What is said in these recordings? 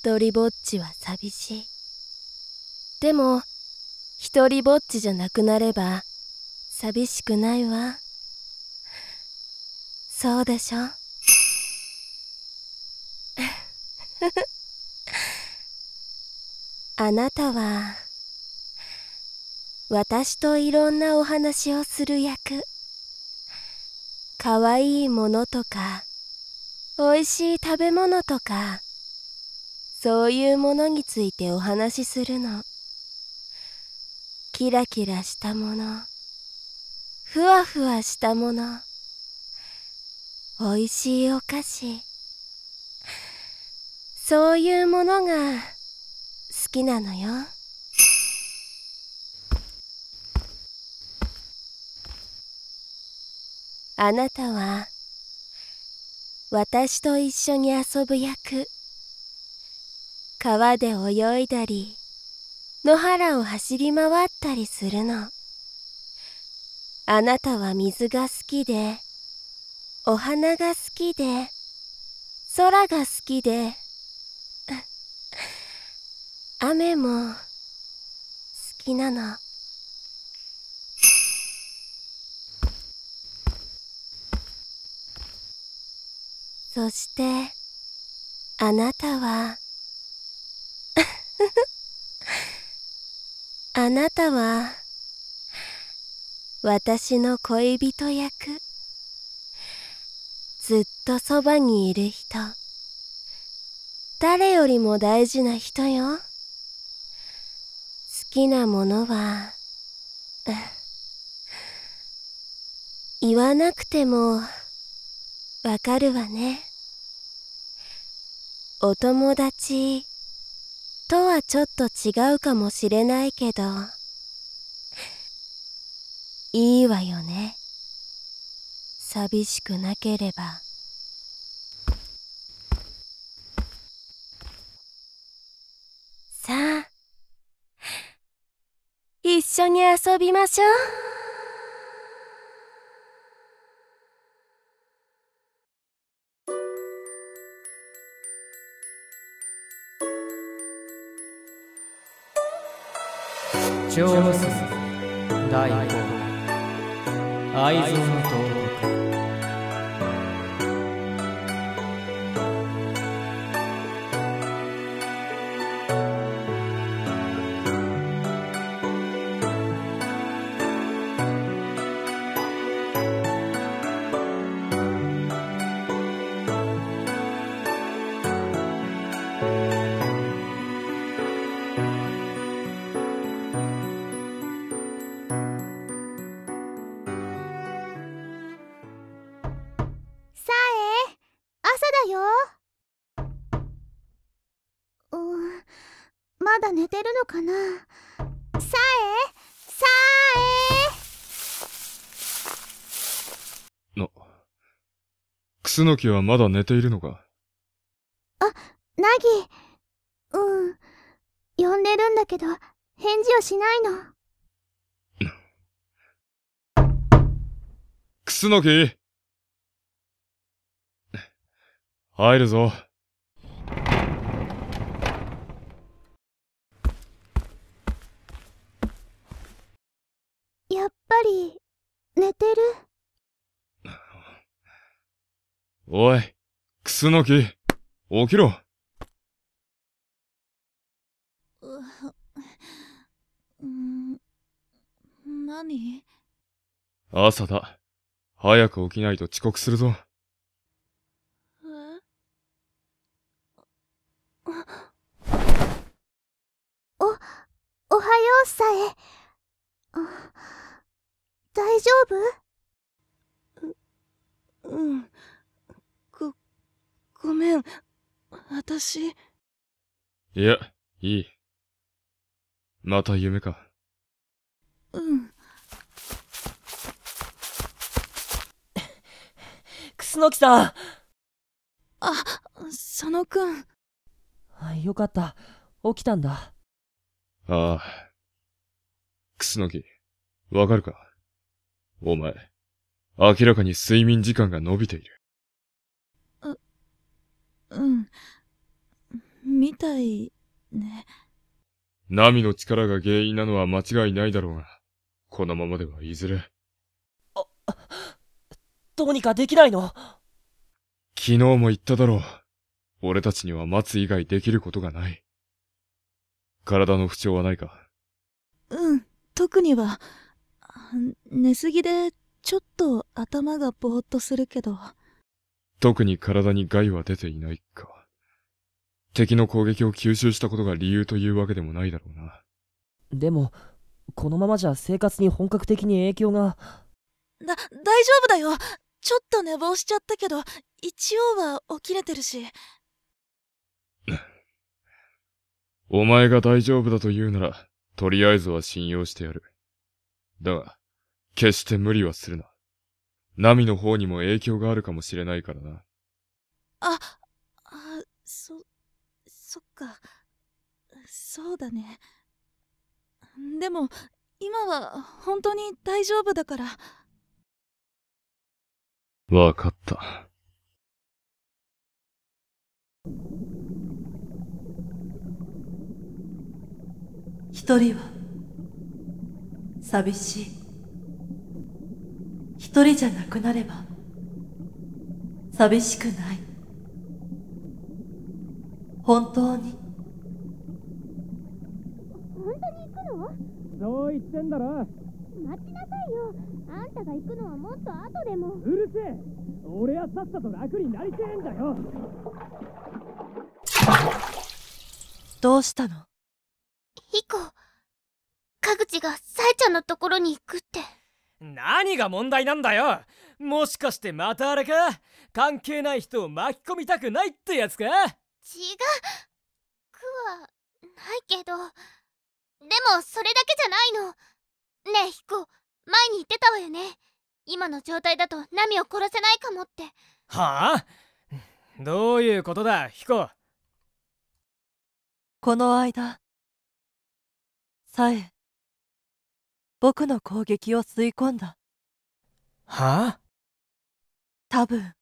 一りぼっちは寂しい。でも一りぼっちじゃなくなれば寂しくないわ。そうでしょ。あなたは私といろんなお話をする役。かわいいものとかおいしい食べ物とか、そういうものについてお話しするの。キラキラしたもの、ふわふわしたもの、おいしいお菓子、そういうものが好きなのよ。あなたは私と一緒に遊ぶ役。川で泳いだり、野原を走り回ったりするの。あなたは水が好きで、お花が好きで、空が好きで、雨も好きなの。そしてあなたはあなたは私の恋人役。ずっとそばにいる人、誰よりも大事な人よ。好きなものは言わなくてもわかるわね。お友達とはちょっと違うかもしれないけど、いいわよね。寂しくなければ。さあ、一緒に遊びましょう。 蝶結び第5話愛憎の東北。 さえ、朝だよ。まだ寝てるのかな。さえ、さ楠木はまだ寝ているのか？ ナギ、呼んでるんだけど返事をしないの。 楠木、入るぞ。 やっぱり寝てる。 おい、楠木、起きろ。 何？ 朝だ。早く起きないと遅刻するぞ。 おはようさえ。大丈夫？ ごめん、私。 いや、いい。また夢か。 楠木さん。 佐野くん。 よかった。起きたんだ。 ああ。楠木、わかるか？お前、明らかに睡眠時間が伸びている。 うん。 みたいね。 ナミの力が原因なのは間違いないだろうが、このままではいずれ。 どうにかできないの？ 昨日も言っただろう。俺たちには待つ以外できることがない。体の不調はないか？ うん、特には。寝すぎでちょっと頭がぼーっとするけど。 特に体に害は出ていないか。敵の攻撃を吸収したことが理由というわけでもないだろうな。 でもこのままじゃ生活に本格的に影響が。 大丈夫だよ。ちょっと寝坊しちゃったけど、一応は起きれてるし。 お前が大丈夫だと言うなら、とりあえずは信用してやる。だが、決して無理はするな。ナミの方にも影響があるかもしれないからな。 そっか。そうだね。でも、今は本当に大丈夫だから。 わかった。 一人は寂しい。一人じゃなくなれば寂しくない。本当に。 本当に行くの？ そう言ってんだろ。 待ちなさいよ。あんたが行くのはもっと後でも。 うるせえ。俺はさっさと楽になりてえんだよ。 どうしたの？ ヒコ、カグチがサエちゃんのところに行くって。 何が問題なんだよ。もしかしてまたあれか？関係ない人を巻き込みたくないってやつか？ 違う。くはないけど。でもそれだけじゃないの。ねえヒコ、前に言ってたわよね。今の状態だとナミを殺せないかもって。 はあ？どういうことだヒコ？ この間さえ僕の攻撃を吸い込んだ。 はあ？ 多分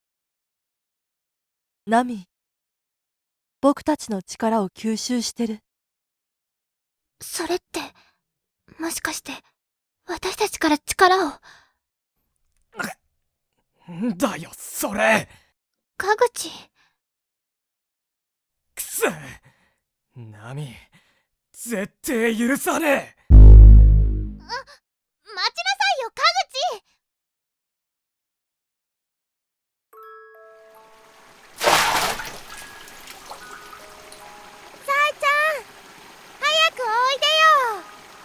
ナミ、僕たちの力を吸収してる。 それってもしかして私たちから力を。 んだよそれ。 カグチ。 くそ、ナミ絶対許さねえ。 待ちなさいよカグチ。さえちゃん、早くおいでよ。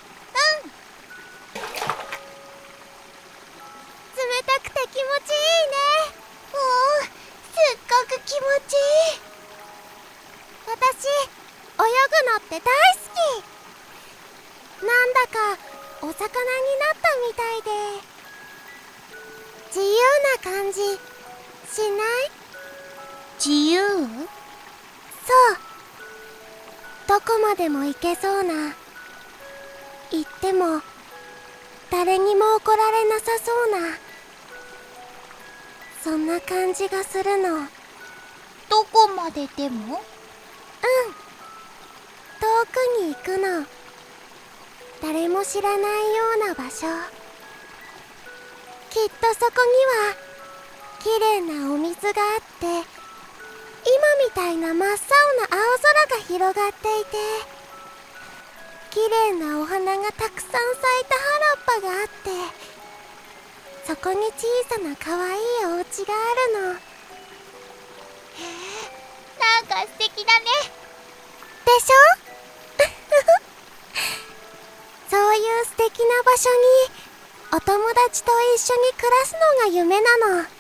冷たくて気持ちいいね。すっごく気持ちいい。私泳ぐのって大好き。なんだかお魚になったみたいで自由な感じしない？自由？そう、どこまでも行けそうな、行っても誰にも怒られなさそうな、そんな感じがするの。どこまででも？遠くに行くの。誰も知らないような場所。きっとそこには綺麗なお水があって、今みたいな真っ青な青空が広がっていて、綺麗なお花がたくさん咲いた原っぱがあって、そこに小さな可愛いお家があるの。へえ、なんか素敵だね。でしょ？そういう素敵な場所にお友達と一緒に暮らすのが夢なの。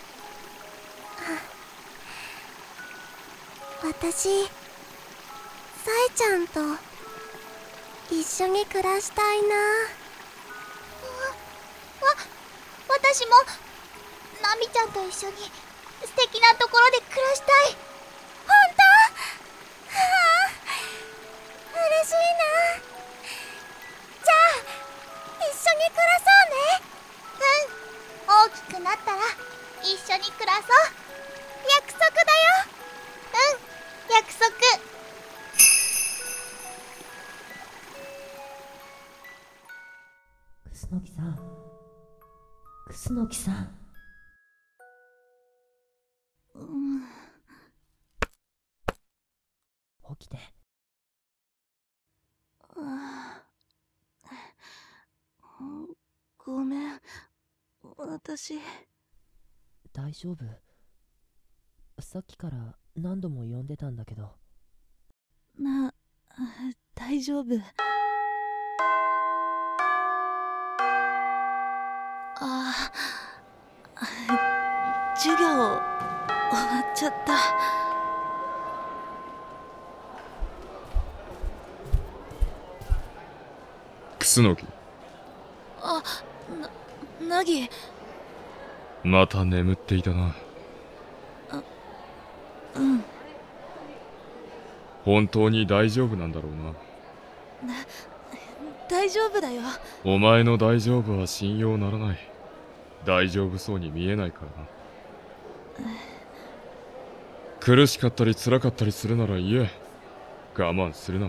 私、さえちゃんと一緒に暮らしたいな。私もナミちゃんと一緒に素敵なところで暮らしたい。本当？嬉しいな。じゃあ一緒に暮らそうね。大きくなったら一緒に暮らそう。約束だよ。約束。 楠木さん、楠木さん。起きて。 ごめん、私。 大丈夫？さっきから何度も呼んでたんだけど。 大丈夫。授業終わっちゃった。 楠木。 ナギ。 また眠っていたな。 うん。 本当に大丈夫なんだろうな。 大丈夫だよ。 お前の大丈夫は信用ならない。大丈夫そうに見えないからな。苦しかったり辛かったりするなら言え。我慢するな。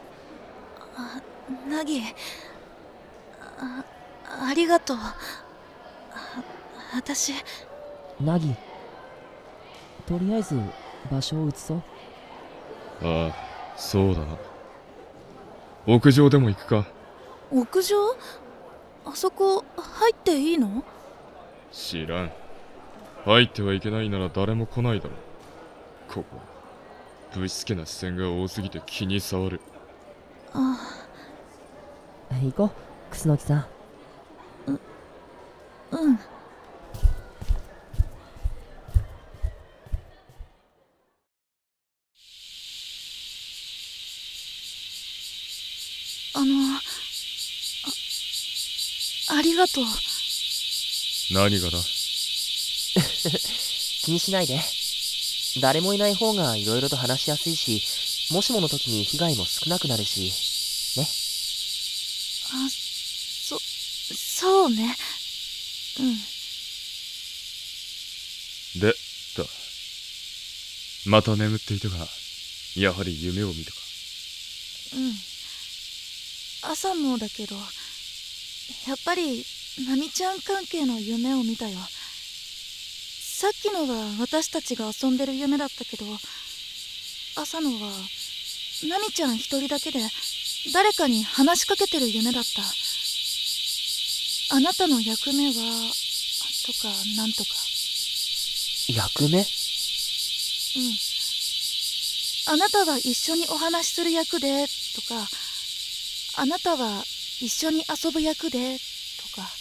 ナギ、ありがとう。私。 ナギ、とりあえず場所を移そう。 ああ、そうだな。屋上でも行くか。 屋上？あそこ入っていいの？ 知らん。入ってはいけないなら誰も来ないだろう。ここぶしつけな視線が多すぎて気に障る。 行こう、楠木さん。 うん。ありがとう。 何がだ？ 気にしないで。誰もいない方がいろいろと話しやすいし、もしもの時に被害も少なくなるしね。 そうね。 でだ。また眠っていたが、やはり夢を見たか？ 朝もだけど、やっぱりナミちゃん関係の夢を見たよ。さっきのは私たちが遊んでる夢だったけど、朝のはナミちゃん一人だけで誰かに話しかけてる夢だった。あなたの役目はとかなんとか。 役目？ あなたは一緒にお話しする役でとか、あなたは一緒に遊ぶ役でとか。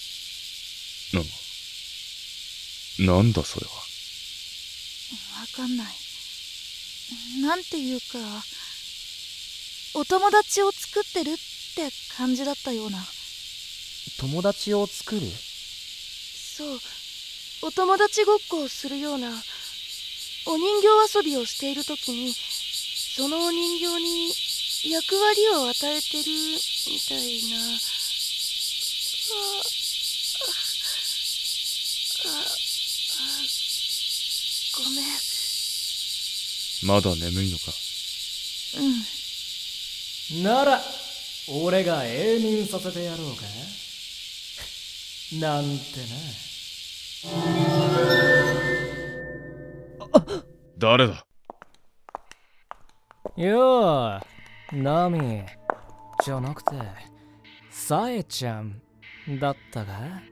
なんだそれは。 わかんない。なんていうか、お友達を作ってるって感じだったような。 友達を作る？ そう、お友達ごっこをするようなお人形遊びをしているときに、そのお人形に役割を与えてるみたいな。ごめん。 まだ眠いのか？ なら俺が永眠させてやろうか。なんてな。 誰だ？ よう、ナミじゃなくてサエちゃんだったか？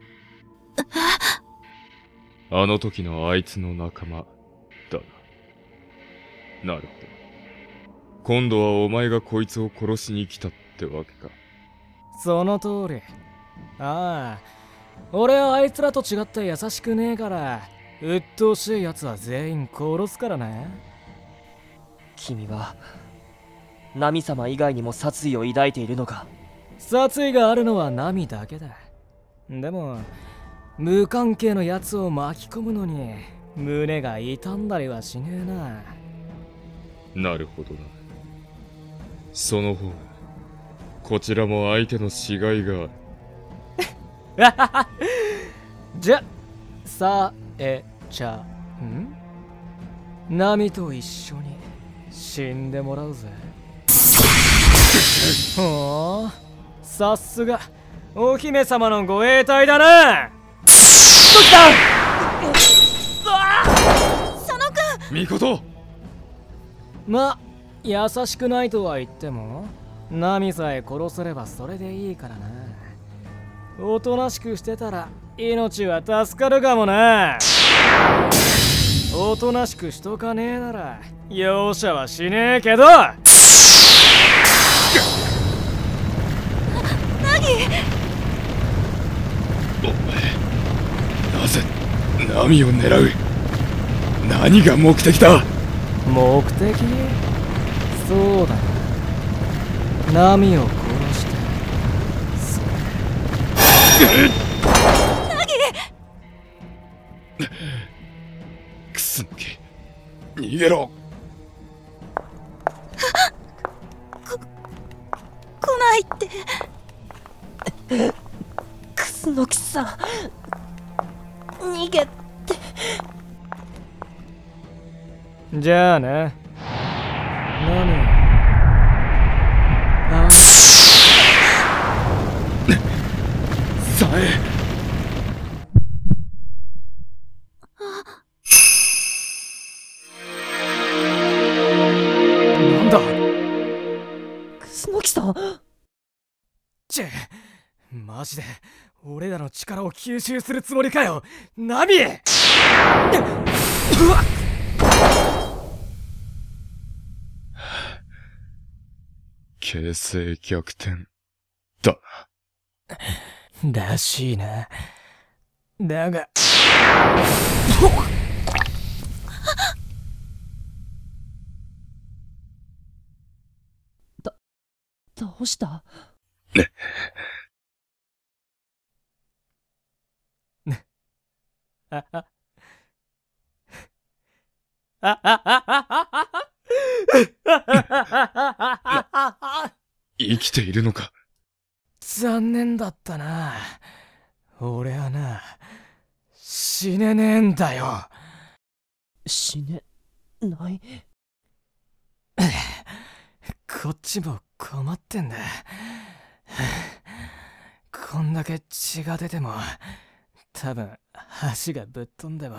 あの時のあいつの仲間だな。なるほど。今度はお前がこいつを殺しに来たってわけか。 その通り。ああ、俺はあいつらと違って優しくねえから、鬱陶しい奴は全員殺すからね。 君はナミ様以外にも殺意を抱いているのか？ 殺意があるのはナミだけだ。でも無関係の奴を巻き込むのに胸が痛んだりはしねえな。 なるほどな。その方がこちらも相手の死骸がある。 じゃ、さえちゃんナミと一緒に死んでもらうぜ。ほう、さすがお姫様のご栄退だな。 ミコト。 ま、優しくないとは言ってもナミさえ殺せればそれでいいからな。おとなしくしてたら命は助かるかもな。おとなしくしとかねえなら容赦はしねえけど。 なぜナミを狙う？何が目的だ？ 目的？そうだな。ナミを殺してそれ。 クスノキ、逃げろ。 来ないって。 クスノキさん、逃げ。 じゃあな。ナミ。あ。 さえ。 なんだ。 クスノキさん。 マジで俺らの力を吸収するつもりかよ、ナミ。うわっ。 形勢逆転だな。らしいな。だがどうした？ ああああ。 生きているのか？ 残念だったな。俺はな、死ねねえんだよ。 死ねない？ こっちも困ってんだ。こんだけ血が出ても多分足がぶっ飛んでも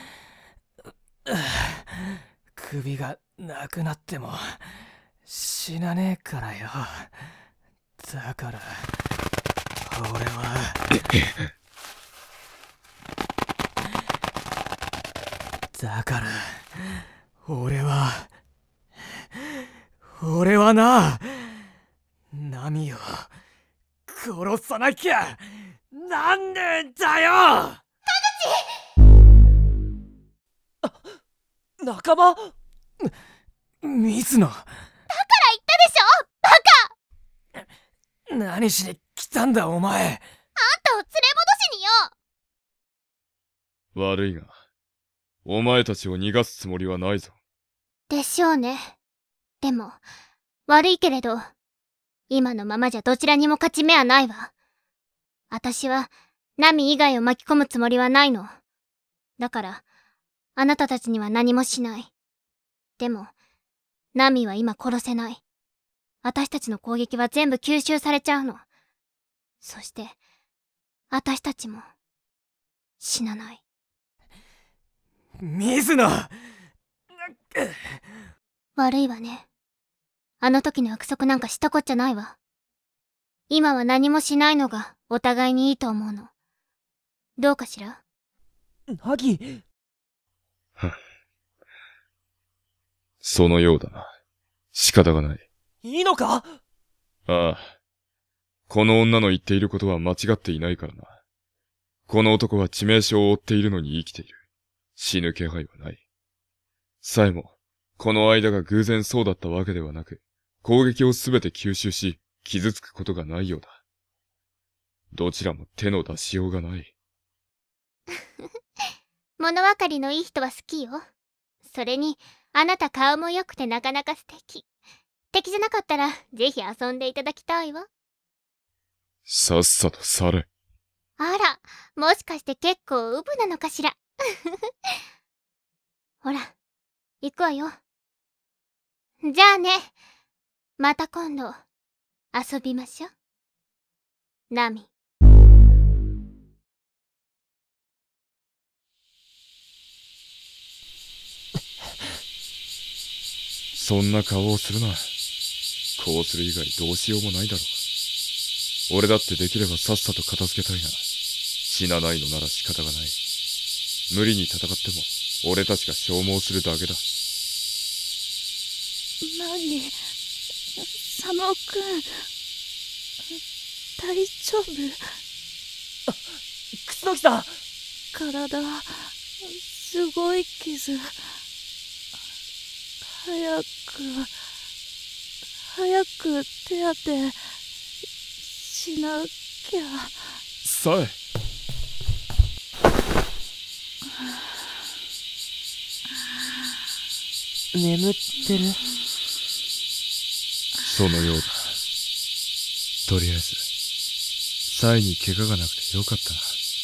首がなくなっても死なねえからよ。だから俺はだから俺はな、ナミを殺さなきゃなんねえんだよ。 仲間？ 水野。 だから言ったでしょ、バカ。 何しに来たんだお前。 あんたを連れ戻しによ。 悪いが、お前たちを逃がすつもりはないぞ。 でしょうね。でも悪いけれど今のままじゃどちらにも勝ち目はないわ。私はナミ以外を巻き込むつもりはないの。だからあなたたちには何もしない。でもナミは今殺せない。私たちの攻撃は全部吸収されちゃうの。そして私たちも死なない。 水野。 悪いわね。あの時の約束なんかしたこっちゃないわ。今は何もしないのがお互いにいいと思うの。どうかしら？ ナギ。 そのようだな。仕方がない。 いいのか？ ああ。この女の言っていることは間違っていないからな。この男は致命傷を負っているのに生きている。死ぬ気配はない。さえも、この間が偶然そうだったわけではなく、攻撃をすべて吸収し、傷つくことがないようだ。どちらも手の出しようがない。 物分かりのいい人は好きよ。それにあなた顔も良くてなかなか素敵。敵じゃなかったらぜひ遊んでいただきたいわ。 さっさと去れ。 あら、もしかして結構ウブなのかしら。ほら、行くわよ。じゃあね、また今度遊びましょ。ナミ。 そんな顔をするな。こうする以外どうしようもないだろう。俺だってできればさっさと片付けたいな。死なないのなら仕方がない。無理に戦っても俺たちが消耗するだけだ。 何、佐野くん、大丈夫？ 楠木さん。 体すごい傷。早く手当てしなきゃ。 さえ。 眠ってる？ そのようだ。とりあえずサイに怪我がなくてよかったな。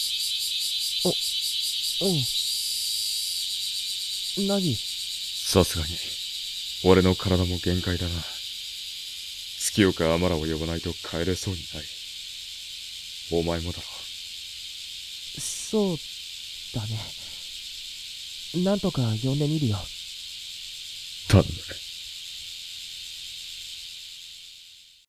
ナギ。 さすがに俺の体も限界だな。月岡アマラを呼ばないと帰れそうにない。お前もだろ。 そうだね。なんとか呼んでみるよ。 頼む。